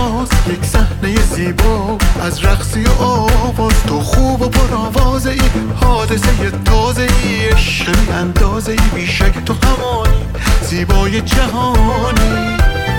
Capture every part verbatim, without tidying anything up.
تناس، یک صحنه زیبا از رقصی و آواز. تو خوب و پرآوازه ای، حادثه تازه ای، عشق بی اندازه ای، بیشک تو همانی زیبای جهانی.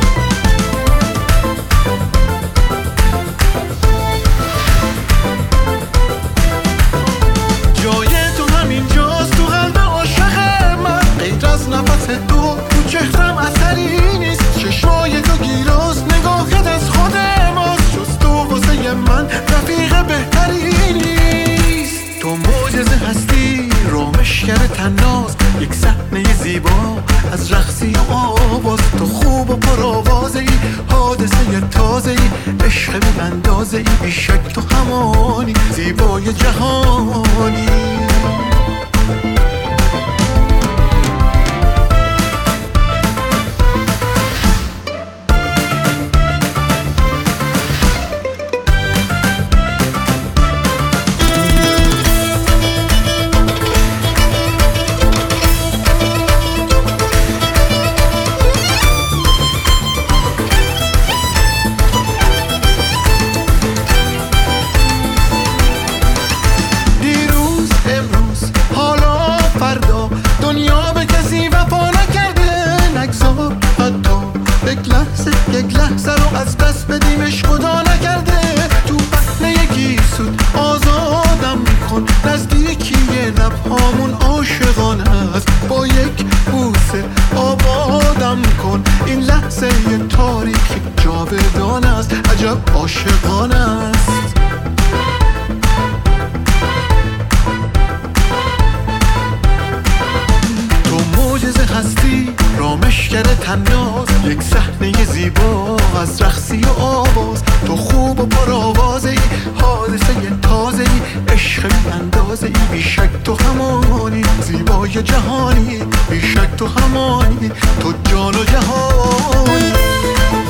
جای تو همین جاست تو قلب عاشق من، غیر از نفس تو تو چهرم اثری نیست. چشمای تو گیلاس، نگاهت از خود ماست، جز تو واسه من رفیق بهتری نیست. تو معجزه هستی، رامشگر تناس، یک صحنه زیبا از رقصی و آواز. تو خوب و پرآوازه ای، حادثه تازه ای، عشق بی اندازه ای، بیشک تو همانی زیبای جهانی. دنیا به کسی وفا نکرده، نگذار حتی یک لحظه یک لحظه رو از دست بدیمش، خدا نکرده. تو بطن یکی سود آزادم میکن، نزدیکی لبهامون عاشقانه است. با یک بوسه آبادم کن، این لحظه یه تاریخی جاودانه است، عجب عاشقانه است. هستی رامشگر تناس، یک صحنه زیبا از رقصی و آواز. تو خوب و پرآوازه ای، حادثه تازه ای، عشق بی اندازه ای، بیشک تو همانی زیبای جهانی، بیشک تو همانی تو جان و جهانی.